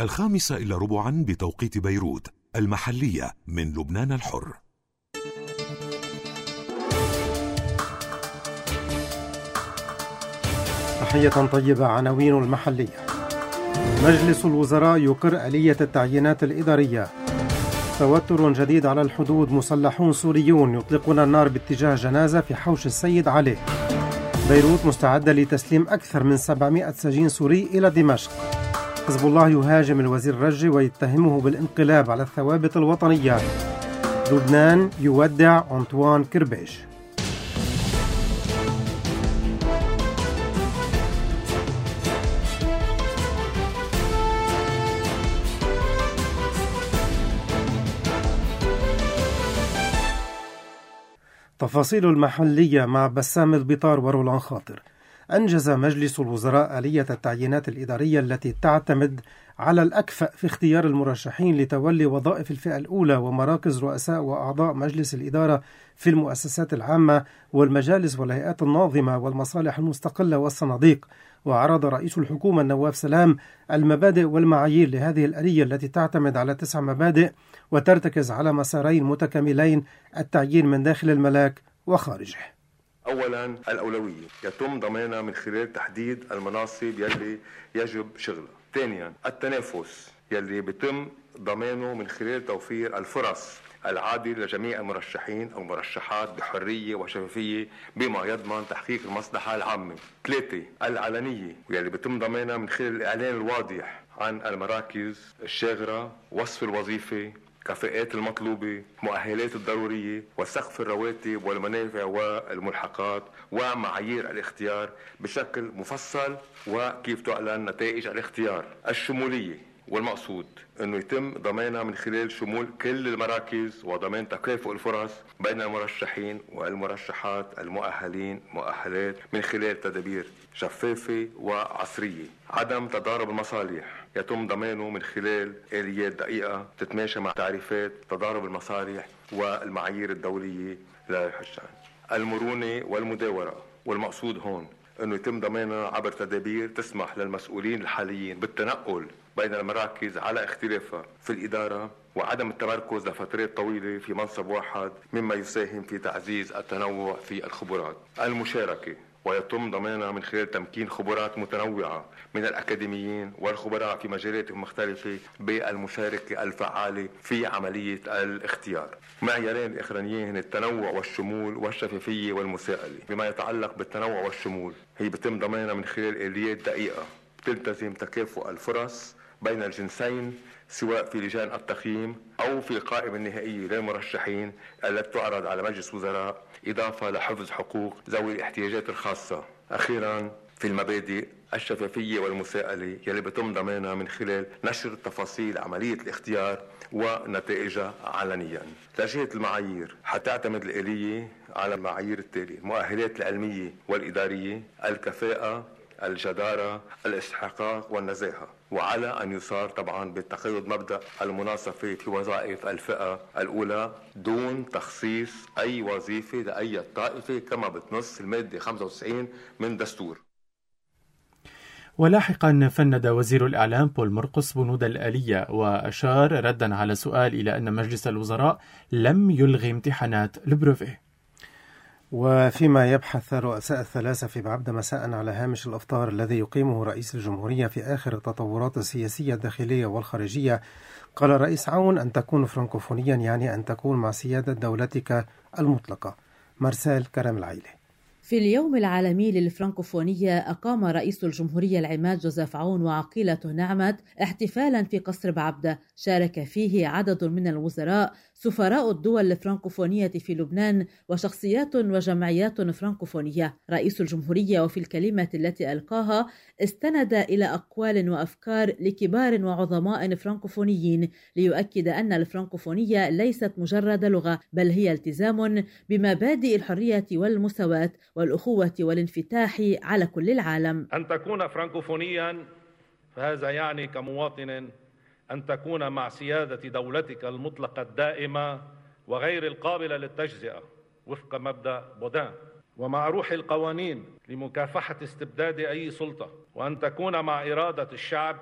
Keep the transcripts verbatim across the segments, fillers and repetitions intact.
الخامسة إلا ربعا بتوقيت بيروت، المحلية من لبنان الحر. تحية طيبة. عناوين المحلية: مجلس الوزراء يقر آلية التعيينات الإدارية. توتر جديد على الحدود، مسلحون سوريون يطلقون النار باتجاه جنازة في حوش السيد علي. بيروت مستعدة لتسليم أكثر من سبعمائة سجين سوري إلى دمشق. حزب الله يهاجم الوزير رجي ويتهمه بالانقلاب على الثوابت الوطنية. لبنان يودع أنطوان كربيش. تفاصيل المحلية مع بسام البطار ورولان خاطر. أنجز مجلس الوزراء آلية التعيينات الإدارية التي تعتمد على الأكفأ في اختيار المرشحين لتولي وظائف الفئة الأولى ومراكز رؤساء وأعضاء مجلس الإدارة في المؤسسات العامة والمجالس والهيئات الناظمة والمصالح المستقلة والصناديق. وعرض رئيس الحكومة النواف سلام المبادئ والمعايير لهذه الآلية التي تعتمد على تسع مبادئ وترتكز على مسارين متكاملين: التعيين من داخل الملاك وخارجه. أولا، الأولوية يتم ضمانها من خلال تحديد المناصب يلي يجب شغلها. ثانيا، التنافس يلي بيتم ضمانه من خلال توفير الفرص العادلة لجميع المرشحين أو مرشحات بحرية وشفافية بما يضمن تحقيق المصلحة العامة. ثلاثة، العلنية يلي بيتم ضمانها من خلال الإعلان الواضح عن المراكز الشاغرة، وصف الوظيفة، كفاءات المطلوبة، مؤهلات الضرورية، وسقف الرواتب والمنافع والملحقات، ومعايير الاختيار بشكل مفصل، وكيف تعلن نتائج الاختيار. الشمولية والمقصود أنه يتم ضمانها من خلال شمول كل المراكز وضمان تكافؤ الفرص بين المرشحين والمرشحات المؤهلين مؤهلات من خلال تدابير شفافة وعصرية. عدم تضارب المصالح يتم ضمانه من خلال آليات دقيقة تتماشى مع تعريفات تضارب المصالح والمعايير الدولية للائحة الشأن. المرونة والمداورة والمقصود هون أنه يتم ضمانها عبر تدابير تسمح للمسؤولين الحاليين بالتنقل بين المراكز على اختلافها في الإدارة، وعدم التمركز لفترات طويلة في منصب واحد، مما يساهم في تعزيز التنوع في الخبرات. المشاركة ويتم ضمانها من خلال تمكين خبرات متنوعة من الأكاديميين والخبراء في مجالات مختلفة بالمشاركة الفعالة في عملية الاختيار. معيارين الأخرانيين هن التنوع والشمول والشفافية والمساءلة. بما يتعلق بالتنوع والشمول، هي بتم ضمانها من خلال آليات دقيقة تلتزم تكافؤ الفرص بين الجنسين، سواء في لجان التقييم أو في القائمة النهائية للمرشحين التي تعرض على مجلس وزراء، إضافة لحفظ حقوق ذوي الاحتياجات الخاصة. أخيرا، في المبادئ الشفافية والمساءلة يلي بتم ضمانها من خلال نشر تفاصيل عملية الاختيار ونتائجها علنيا. لجهة المعايير حتعتمد الآلية على المعايير التالية: المؤهلات العلمية والإدارية، الكفاءة، الجدارة، الاستحقاق والنزاهة، وعلى أن يصار طبعا بالتقيد مبدأ المناصفة في وظائف الفئة الأولى دون تخصيص أي وظيفة لأي طائفة كما بتنص المادة خمسة وتسعين من دستور. ولاحقا فند وزير الإعلام بول مرقس بنود الآلية، وأشار ردا على سؤال إلى أن مجلس الوزراء لم يلغي امتحانات البروفيه. وفيما يبحث رؤساء الثلاثة في بعبدة مساء على هامش الإفطار الذي يقيمه رئيس الجمهورية في آخر التطورات السياسية الداخلية والخارجية، قال الرئيس عون أن تكون فرنكوفونيا يعني أن تكون مع سيادة دولتك المطلقة. مرسال كرم العيلي. في اليوم العالمي للفرنكوفونية أقام رئيس الجمهورية العماد جوزيف عون وعقيلته نعمت احتفالا في قصر بعبدة شارك فيه عدد من الوزراء، سفراء الدول الفرنكوفونية في لبنان وشخصيات وجمعيات فرنكوفونية. رئيس الجمهورية وفي الكلمة التي ألقاها استند إلى أقوال وأفكار لكبار وعظماء فرنكوفونيين ليؤكد أن الفرنكوفونية ليست مجرد لغة، بل هي التزام بمبادئ الحرية والمساواة والأخوة والانفتاح على كل العالم. أن تكون فرنكوفونيا فهذا يعني كمواطن أن تكون مع سيادة دولتك المطلقة الدائمة وغير القابلة للتجزئة وفق مبدأ بودان، ومع روح القوانين لمكافحة استبداد أي سلطة، وأن تكون مع إرادة الشعب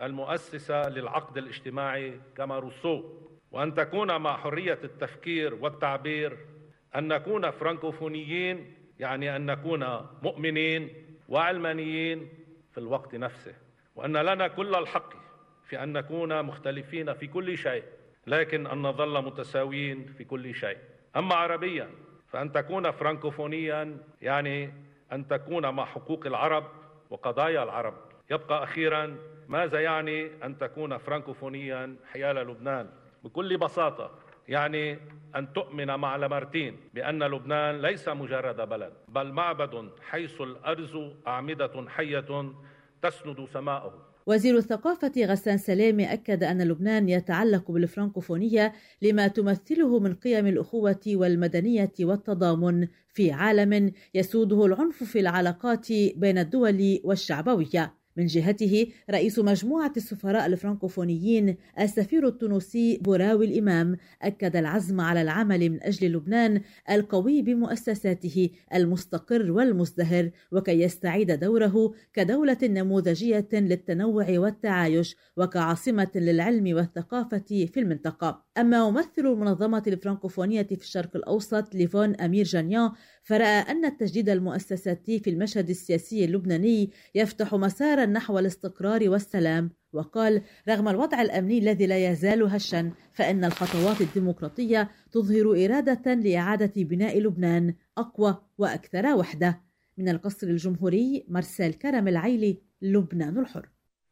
المؤسسة للعقد الاجتماعي كما روسو، وأن تكون مع حرية التفكير والتعبير. أن نكون فرانكوفونيين يعني أن نكون مؤمنين وعلمانيين في الوقت نفسه، وأن لنا كل الحق في أن نكون مختلفين في كل شيء، لكن أن نظل متساويين في كل شيء. أما عربيا فأن تكون فرانكوفونيا يعني أن تكون مع حقوق العرب وقضايا العرب. يبقى أخيرا ماذا يعني أن تكون فرانكوفونيا حيال لبنان؟ بكل بساطة يعني أن تؤمن مع لامارتين بأن لبنان ليس مجرد بلد، بل معبد حيث الأرز أعمدة حية تسند سماءه. وزير الثقافة غسان سلامة أكد أن لبنان يتعلق بالفرنكوفونية لما تمثله من قيم الأخوة والمدنية والتضامن في عالم يسوده العنف في العلاقات بين الدول والشعبوية. من جهته رئيس مجموعة السفراء الفرنكوفونيين السفير التونسي بوراوي الإمام أكد العزم على العمل من أجل لبنان القوي بمؤسساته المستقر والمزدهر وكي يستعيد دوره كدولة نموذجية للتنوع والتعايش وكعاصمة للعلم والثقافة في المنطقة. أما ممثل المنظمة الفرنكوفونية في الشرق الأوسط ليفون أمير جانيان فرأى أن التجديد المؤسساتي في المشهد السياسي اللبناني يفتح مسارا نحو الاستقرار والسلام، وقال رغم الوضع الأمني الذي لا يزال هشا فإن الخطوات الديمقراطية تظهر إرادة لإعادة بناء لبنان أقوى وأكثر وحدة. من القصر الجمهوري مرسال كرم العيلي، لبنان الحر.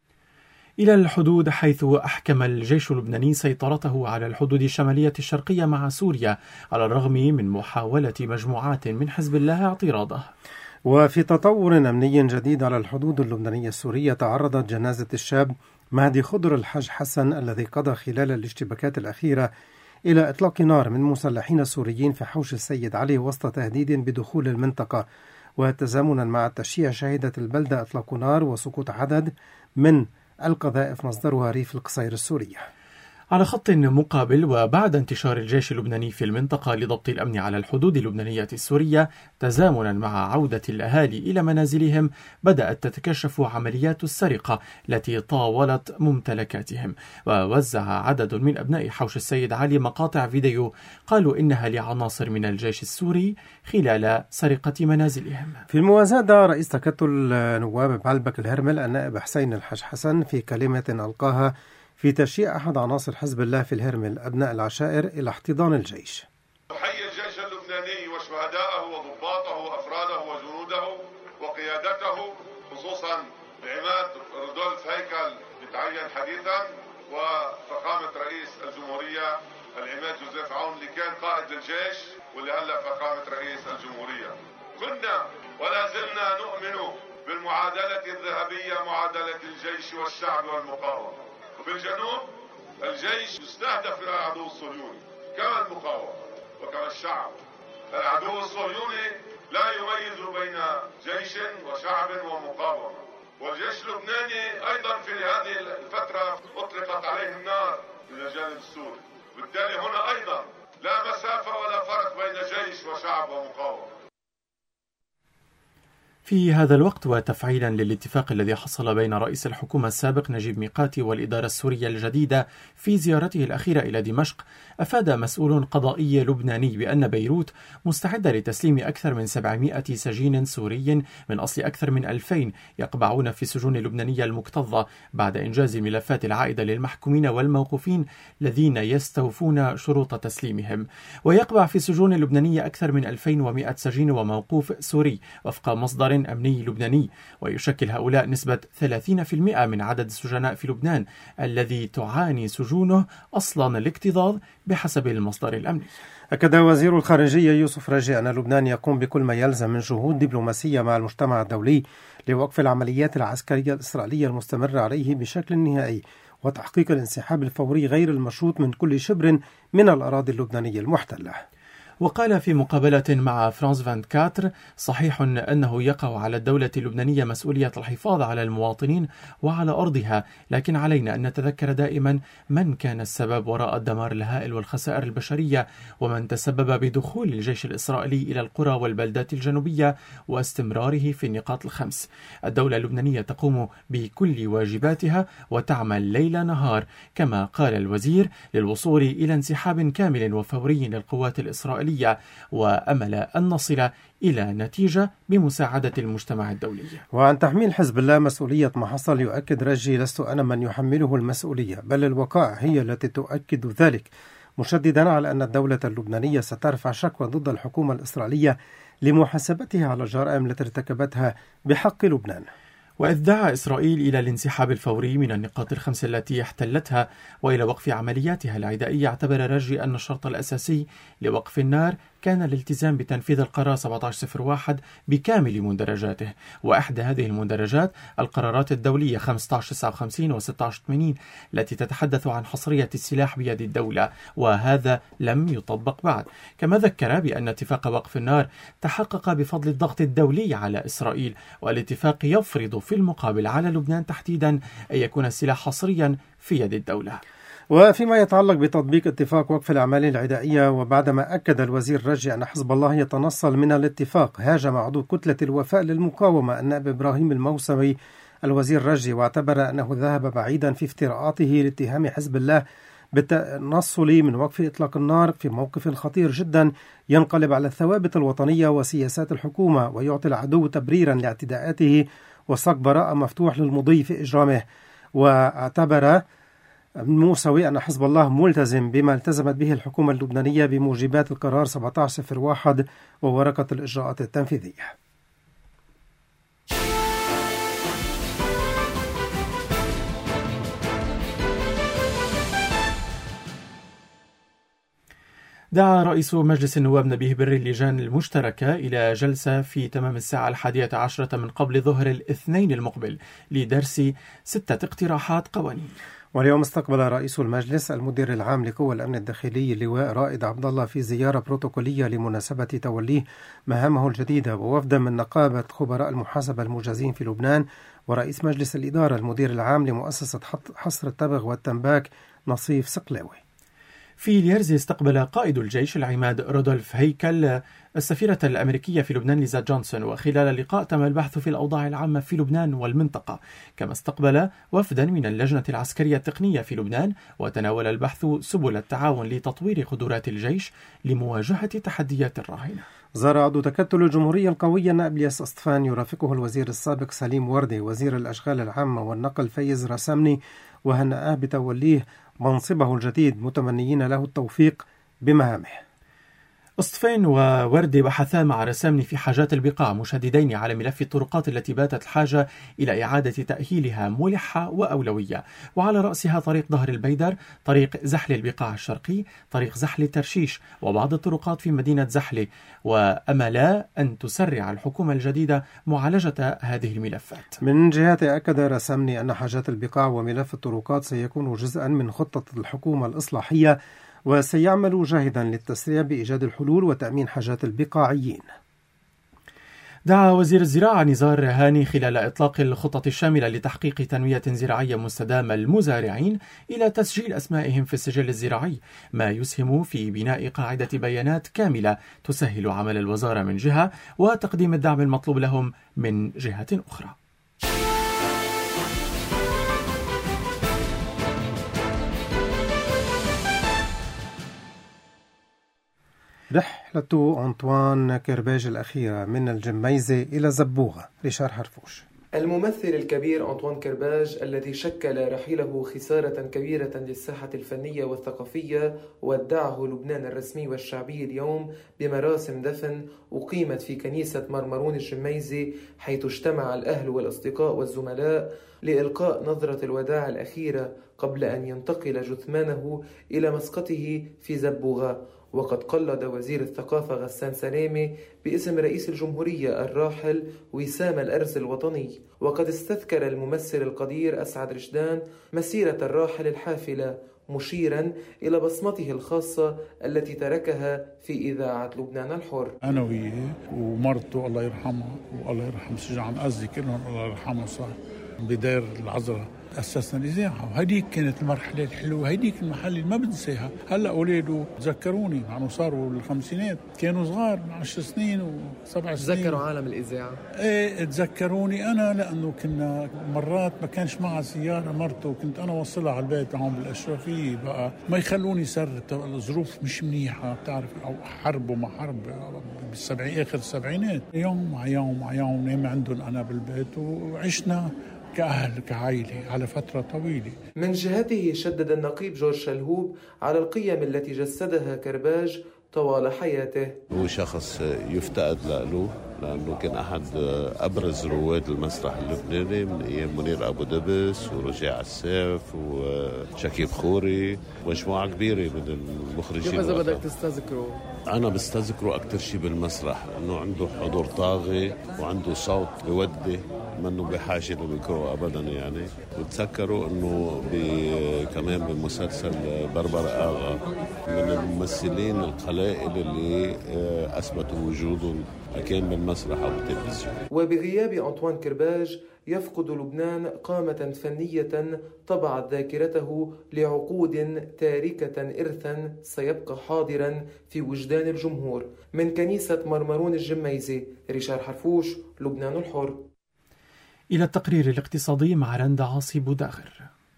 إلى الحدود، حيث أحكم الجيش اللبناني سيطرته على الحدود الشمالية الشرقية مع سوريا على الرغم من محاولة مجموعات من حزب الله اعتراضه. وفي تطور أمني جديد على الحدود اللبنانية السورية، تعرضت جنازة الشاب مهدي خضر الحاج حسن الذي قضى خلال الاشتباكات الأخيرة إلى إطلاق نار من مسلحين سوريين في حوش السيد علي وسط تهديد بدخول المنطقة. وتزامنا مع التشييع شهدت البلدة إطلاق نار وسقوط عدد من القذائف مصدرها ريف القصير السورية. على خط مقابل، وبعد انتشار الجيش اللبناني في المنطقة لضبط الأمن على الحدود اللبنانية السورية تزامنا مع عودة الأهالي إلى منازلهم، بدأت تتكشف عمليات السرقة التي طاولت ممتلكاتهم. ووزع عدد من أبناء حوش السيد علي مقاطع فيديو قالوا إنها لعناصر من الجيش السوري خلال سرقة منازلهم. في الموازاة دعا رئيس تكتل نواب بعلبك الهرمل النائب حسين الحاج حسن في كلمة ألقاها في تشييع أحد عناصر حزب الله في الهرمل أبناء العشائر إلى احتضان الجيش. نحيي الجيش اللبناني وشهدائه وضباطه وأفراده وجنوده وقيادته، خصوصا بعماد رودولف هيكل يتعين حديثا، وفخامة رئيس الجمهورية العماد جوزيف عون اللي كان قائد للجيش واللي هلا فخامة رئيس الجمهورية. كنا ولا زلنا نؤمن بالمعادلة الذهبية، معادلة الجيش والشعب والمقاومة. وفي الجنوب الجيش يستهدف من العدو الصهيوني كما المقاومة وكما الشعب. العدو الصهيوني لا يميز بين جيش وشعب ومقاومة، والجيش اللبناني أيضا في هذه الفترة أطلقت عليه النار من الجانب السوري، بالتالي هنا أيضا لا مسافة ولا فرق بين جيش وشعب ومقاومة. في هذا الوقت، وتفعيلا للاتفاق الذي حصل بين رئيس الحكومة السابق نجيب ميقاتي والإدارة السورية الجديدة في زيارته الأخيرة إلى دمشق، أفاد مسؤول قضائي لبناني بأن بيروت مستعدة لتسليم أكثر من سبعمائة سجين سوري من أصل أكثر من ألفين يقبعون في السجون اللبنانية المكتظة بعد إنجاز الملفات العائدة للمحكومين والموقوفين الذين يستوفون شروط تسليمهم. ويقبع في السجون اللبنانية أكثر من ألفين ومائة سجين وموقوف سوري وفق مصدر أمني لبناني، ويشكل هؤلاء نسبة ثلاثين بالمئة من عدد السجناء في لبنان الذي تعاني سجونه أصلا الاكتظاظ بحسب المصدر الأمني. أكد وزير الخارجية يوسف راجي أن لبنان يقوم بكل ما يلزم من جهود دبلوماسية مع المجتمع الدولي لوقف العمليات العسكرية الإسرائيلية المستمرة عليه بشكل نهائي وتحقيق الانسحاب الفوري غير المشروط من كل شبر من الأراضي اللبنانية المحتلة. وقال في مقابلة مع فرانس أربعة وعشرين: صحيح أنه يقع على الدولة اللبنانية مسؤولية الحفاظ على المواطنين وعلى أرضها، لكن علينا أن نتذكر دائما من كان السبب وراء الدمار الهائل والخسائر البشرية، ومن تسبب بدخول الجيش الإسرائيلي إلى القرى والبلدات الجنوبية واستمراره في النقاط الخمس. الدولة اللبنانية تقوم بكل واجباتها وتعمل ليل نهار، كما قال الوزير، للوصول إلى انسحاب كامل وفوري للقوات الإسرائيلية، وأمل أن نصل إلى نتيجة بمساعدة المجتمع الدولي. وعن تحميل حزب الله مسؤولية ما حصل يؤكد رجي: لست أنا من يحمله المسؤولية، بل الوقائع هي التي تؤكد ذلك، مشددا على أن الدولة اللبنانية سترفع شكوى ضد الحكومة الإسرائيلية لمحاسبتها على الجرائم التي ارتكبتها بحق لبنان. وإذ دعا إسرائيل إلى الانسحاب الفوري من النقاط الخمس التي احتلتها وإلى وقف عملياتها العدائية، اعتبر رجي أن الشرط الأساسي لوقف النار كان الالتزام بتنفيذ القرار سبعة عشر صفر واحد بكامل مندرجاته، وإحدى هذه المندرجات القرارات الدولية خمسة عشر تسعة وخمسين و ستة عشر ثمانين التي تتحدث عن حصرية السلاح بيد الدولة، وهذا لم يطبق بعد. كما ذكر بأن اتفاق وقف النار تحقق بفضل الضغط الدولي على إسرائيل، والاتفاق يفرض في المقابل على لبنان تحديدا أن يكون السلاح حصريا في يد الدولة. وفيما يتعلق بتطبيق اتفاق وقف الأعمال العدائية، وبعدما أكد الوزير رجي أن حزب الله يتنصل من الاتفاق، هاجم عضو كتلة الوفاء للمقاومة النائب إبراهيم الموسوي الوزير رجي، واعتبر أنه ذهب بعيدا في افتراءاته لاتهام حزب الله بالتنصل من وقف إطلاق النار في موقف خطير جدا ينقلب على الثوابت الوطنية وسياسات الحكومة، ويعطي العدو تبريرا لاعتداءاته وساق براءة مفتوح للمضي في إجرامه. واعتبر موسوي أن حزب الله ملتزم بما التزمت به الحكومة اللبنانية بموجبات القرار سبعة عشر صفر واحد وورقة الإجراءات التنفيذية. دعا رئيس مجلس النواب نبيه بري اللجان المشتركة إلى جلسة في تمام الساعة الحادية عشرة من قبل ظهر الاثنين المقبل لدرس ستة اقتراحات قوانين. واليوم استقبل رئيس المجلس المدير العام لقوى الأمن الداخلي اللواء رائد عبد الله في زيارة بروتوكولية لمناسبة توليه مهامه الجديدة، ووفدا من نقابة خبراء المحاسبة المجازين في لبنان، ورئيس مجلس الإدارة المدير العام لمؤسسة حصر التبغ والتنباك نصيف سقلاوي. في اليرز استقبل قائد الجيش العماد رودولف هيكل السفيرة الأمريكية في لبنان ليزا جونسون، وخلال اللقاء تم البحث في الأوضاع العامة في لبنان والمنطقة. كما استقبل وفدا من اللجنة العسكرية التقنية في لبنان، وتناول البحث سبل التعاون لتطوير قدرات الجيش لمواجهة تحديات الراهنة. زار عضو تكتل الجمهورية القوية نابلياس أسطفان يرافقه الوزير السابق سليم وردي، وزير الأشغال العامة والنقل فايز رسامني، وهنأه بتوليه منصبه الجديد، متمنيين له التوفيق بمهامه. أسطفين ووردي بحثا مع رسامني في حاجات البقاع، مشددين على ملف الطرقات التي باتت الحاجة إلى إعادة تأهيلها ملحة وأولوية، وعلى رأسها طريق ظهر البيدر، طريق زحل البقاع الشرقي، طريق زحل ترشيش، وبعض الطرقات في مدينة زحلة، وأملا أن تسرع الحكومة الجديدة معالجة هذه الملفات. من جهته أكد رسامني أن حاجات البقاع وملف الطرقات سيكون جزءا من خطة الحكومة الإصلاحية، وسيعمل جاهدا للتسريع بإيجاد الحلول وتأمين حاجات البقاعيين. دعا وزير الزراعة نزار هاني خلال إطلاق الخطة الشاملة لتحقيق تنمية زراعية مستدامة المزارعين إلى تسجيل أسمائهم في السجل الزراعي، ما يسهم في بناء قاعدة بيانات كاملة تسهل عمل الوزارة من جهة وتقديم الدعم المطلوب لهم من جهة أخرى. رحلة أنطوان كرباج الأخيرة من الجميزة إلى زبوغة. ريشار حرفوش. الممثل الكبير أنطوان كرباج الذي شكل رحيله خسارة كبيرة للساحة الفنية والثقافية، ودعه لبنان الرسمي والشعبي اليوم بمراسم دفن أقيمت في كنيسة مرمرون الجميزة، حيث اجتمع الأهل والأصدقاء والزملاء لإلقاء نظرة الوداع الأخيرة قبل أن ينتقل جثمانه إلى مسقطه في زبوغة. وقد قلد وزير الثقافة غسان سلامة باسم رئيس الجمهورية الراحل وسام الأرز الوطني، وقد استذكر الممثل القدير أسعد رشدان مسيرة الراحل الحافلة مشيرا إلى بصمته الخاصة التي تركها في إذاعة لبنان الحر. أنا وياه ومرته الله يرحمها والله يرحم سجع عم قصدي كلهم الله يرحمه، صار بدار العذراء أسسنا الإذاعة، وهديك كانت المرحلة الحلوة، هديك المحل اللي ما بنساها. هلأ أولاده تذكروني مع أنه صاروا الخمسينات، كانوا صغار عشر سنين وسبع سنين. تذكروا عالم الإذاعة؟ إيه تذكروني أنا، لأنه كنا مرات ما كانش معها سيارة مرته، وكنت أنا وصلها على البيت هون بالأشرفية، بقى ما يخلوني سر، الظروف مش منيحة بتعرف، أو حرب وما حرب بالسبعين آخر السبعينات، يوم مع يوم مع يوم نام عندهم أنا بالبيت، وعشنا كأهل كعائلة على فترة طويلة. من جهته شدد النقيب جورج شلهوب على القيم التي جسدها كرباج طوال حياته. هو شخص يفتقد له، لأنه كان أحد أبرز رواد المسرح اللبناني من أيام منير أبو دبس ورجاء السيف وشكيب خوري ومجموعة كبيرة من المخرجين. كيف إذا بدك تستذكره؟ أنا بستذكره أكتر شيء بالمسرح، أنه عنده حضور طاغي وعنده صوت يودي، منه بحاجة للميكرو أبدا يعني. وتذكروا أنه كمان بمسلسل بربر آغا من الممثلين القلائل اللي أثبتوا وجودهم كان بالمسرح أو بالتلفزيون. وبغياب أنطوان كرباج يفقد لبنان قامة فنية طبعت ذاكرته لعقود تاركة إرثا سيبقى حاضرا في وجدان الجمهور. من كنيسة مرمرون الجميزي، ريشار حرفوش، لبنان الحر. إلى التقرير الاقتصادي مع رندا عاصي بوداغر.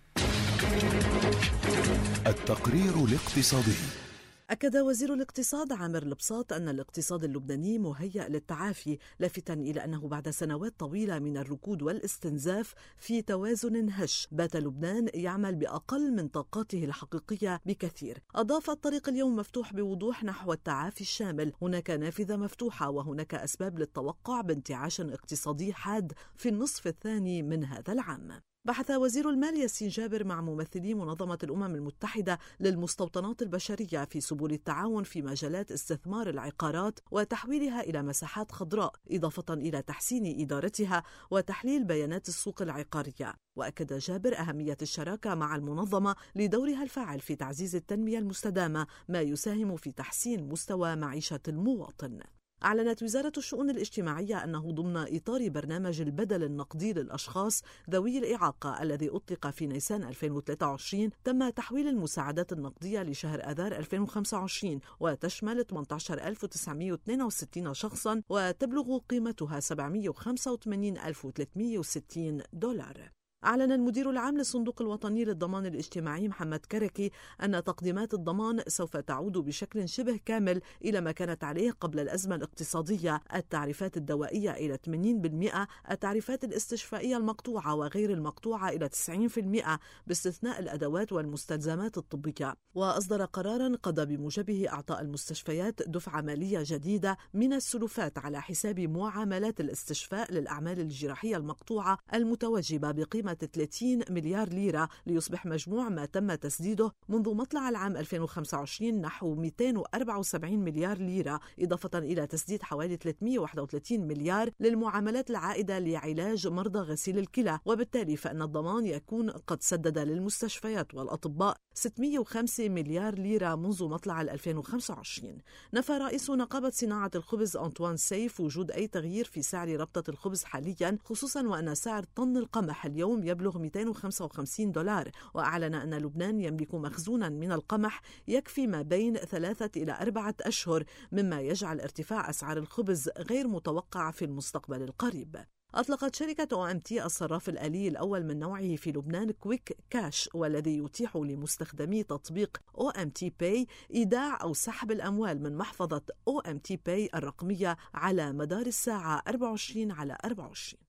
التقرير الاقتصادي. أكد وزير الاقتصاد عامر البساط أن الاقتصاد اللبناني مهيأ للتعافي، لافتاً إلى أنه بعد سنوات طويلة من الركود والاستنزاف في توازن هش، بات لبنان يعمل بأقل من طاقاته الحقيقية بكثير. أضاف: الطريق اليوم مفتوح بوضوح نحو التعافي الشامل، هناك نافذة مفتوحة وهناك أسباب للتوقع بانتعاش اقتصادي حاد في النصف الثاني من هذا العام. بحث وزير المال ياسين جابر مع ممثلي منظمة الأمم المتحدة للمستوطنات البشرية في سبل التعاون في مجالات استثمار العقارات وتحويلها إلى مساحات خضراء، إضافة إلى تحسين إدارتها وتحليل بيانات السوق العقارية. وأكد جابر أهمية الشراكة مع المنظمة لدورها الفاعل في تعزيز التنمية المستدامة، ما يساهم في تحسين مستوى معيشة المواطن. أعلنت وزارة الشؤون الاجتماعية أنه ضمن إطار برنامج البدل النقدي للأشخاص ذوي الإعاقة الذي أطلق في نيسان ألفين وثلاثة وعشرين تم تحويل المساعدات النقدية لشهر آذار ألفين وخمسة وعشرين، وتشمل ثمانية عشر ألف وتسعمائة واثنين وستين شخصا وتبلغ قيمتها سبعمائة وخمسة وثمانين ألف وثلاثمائة وستين دولار. أعلن المدير العام للصندوق الوطني للضمان الاجتماعي محمد كركي أن تقديمات الضمان سوف تعود بشكل شبه كامل إلى ما كانت عليه قبل الأزمة الاقتصادية، التعريفات الدوائية إلى ثمانين بالمئة، التعريفات الاستشفائية المقطوعة وغير المقطوعة إلى تسعين بالمئة باستثناء الأدوات والمستلزمات الطبية. وأصدر قرارا قضى بموجبه إعطاء المستشفيات دفعة مالية جديدة من السلفات على حساب معاملات الاستشفاء للأعمال الجراحية المقطوعة المتوجبة بقيمة ثلاثين مليار ليرة، ليصبح مجموع ما تم تسديده منذ مطلع العام ألفين وخمسة وعشرين نحو مئتين وأربعة وسبعين مليار ليرة، إضافة إلى تسديد حوالي ثلاثمائة وواحد وثلاثين مليار للمعاملات العائدة لعلاج مرضى غسيل الكلى. وبالتالي فإن الضمان يكون قد سدد للمستشفيات والأطباء ستمائة وخمسة مليار ليرة منذ مطلع ألفين وخمسة وعشرين. نفى رئيس نقابة صناعة الخبز أنطوان سيف وجود أي تغيير في سعر ربطة الخبز حاليا، خصوصا وأن سعر طن القمح اليوم يبلغ مئتين وخمسة وخمسين دولار. وأعلن أن لبنان يملك مخزونا من القمح يكفي ما بين ثلاثة إلى أربعة أشهر، مما يجعل ارتفاع أسعار الخبز غير متوقع في المستقبل القريب. أطلقت شركة أو إم تي الصراف الآلي الأول من نوعه في لبنان كويك كاش، والذي يتيح لمستخدمي تطبيق أو إم تي باي إيداع أو سحب الأموال من محفظة أو إم تي باي الرقمية على مدار الساعة أربعة وعشرين على أربعة وعشرين.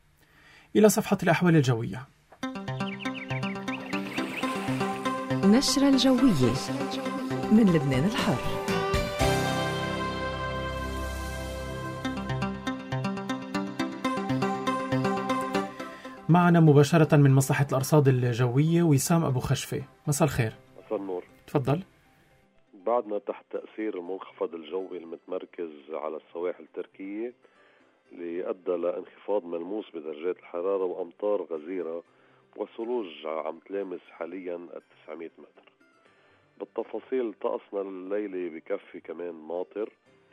إلى صفحة الأحوال الجوية. نشرة الجوية من لبنان الحر. معنا مباشرة من مصلحة الأرصاد الجوية وسام أبو خشفة. مساء الخير. مساء النور. تفضل. بعدنا تحت تأثير المنخفض الجوي المتمركز على السواحل التركية اللي أدى لانخفاض ملموس بدرجات الحرارة وأمطار غزيرة وثلوج عم تلامس حاليا التسعمائة متر. بالتفاصيل طقسنا الليلة بكفي كمان ماطر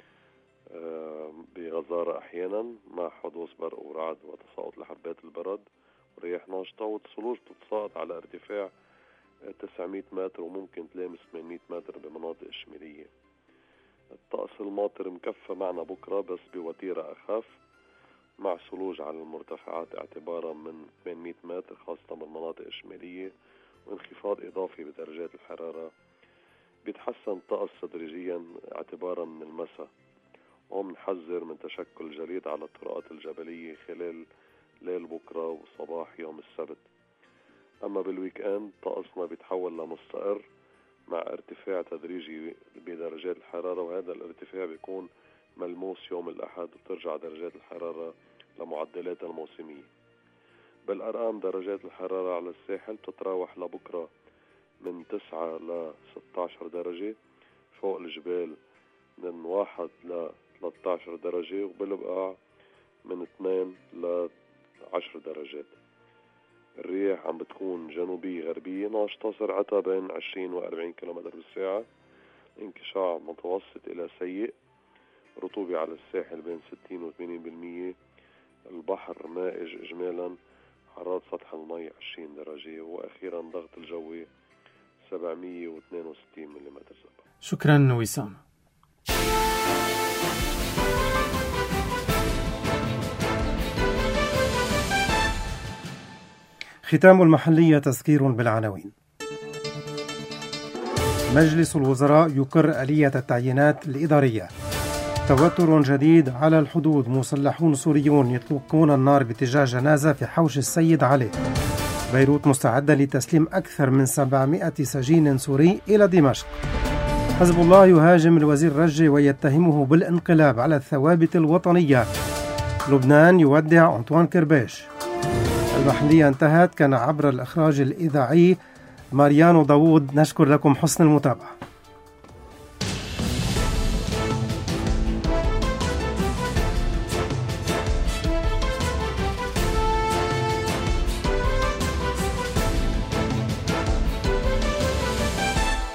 بغزارة أحيانا مع حدوث برق ورعد وتساقط لحبات البرد ورياح ناشطة، والثلوج تتساقط على ارتفاع تسعمائة متر وممكن تلامس ثمانمائة متر بمناطق الشمالية. الطقس الماطر مكفى معنا بكرة بس بوتيرة أخف مع ثلوج على المرتفعات اعتبارا من ثمانمائة متر خاصة بالمناطق الشمالية، وانخفاض إضافي بدرجات الحرارة. بيتحسن الطقس تدريجيا اعتبارا من المساء، ومنحذر من تشكل جليد على الطرقات الجبلية خلال ليل بكرة وصباح يوم السبت. أما بالويك اند طقسنا بيتحول لمستقر مع ارتفاع تدريجي بدرجات الحرارة، وهذا الارتفاع بيكون ملموس يوم الأحد وترجع درجات الحرارة لمعدلات الموسمية. بالأرقام درجات الحرارة على الساحل تتراوح لبكرة من تسعة ل ستة عشر درجة، فوق الجبال من واحد ل ثلاثة عشر درجة، وبالبقاع من اثنين ل عشر درجات. الرياح عم بتكون جنوبية غربية ناشطة سرعتها بين عشرين و أربعين كيلومتر بالساعة، انكشاف متوسط إلى سيء، رطوبة على الساحل بين ستين و ثمانين بالمية، البحر مائج إجمالا، حرارة سطح المي عشرين درجة، وأخيرا ضغط الجوي سبعمائة واثنين وستين ملم. شكرا وسام. ختام المحلية تذكير بالعناوين. مجلس الوزراء يقر آلية التعيينات الإدارية. توتر جديد على الحدود، مسلحون سوريون يطلقون النار باتجاه جنازة في حوش السيد علي. بيروت مستعدة لتسليم أكثر من سبعمائة سجين سوري إلى دمشق. حزب الله يهاجم الوزير رجي ويتهمه بالانقلاب على الثوابت الوطنية. لبنان يودع أنطوان كرباش. المحلية انتهت، كان عبر الإخراج الإذاعي ماريانو داوود. نشكر لكم حسن المتابعة.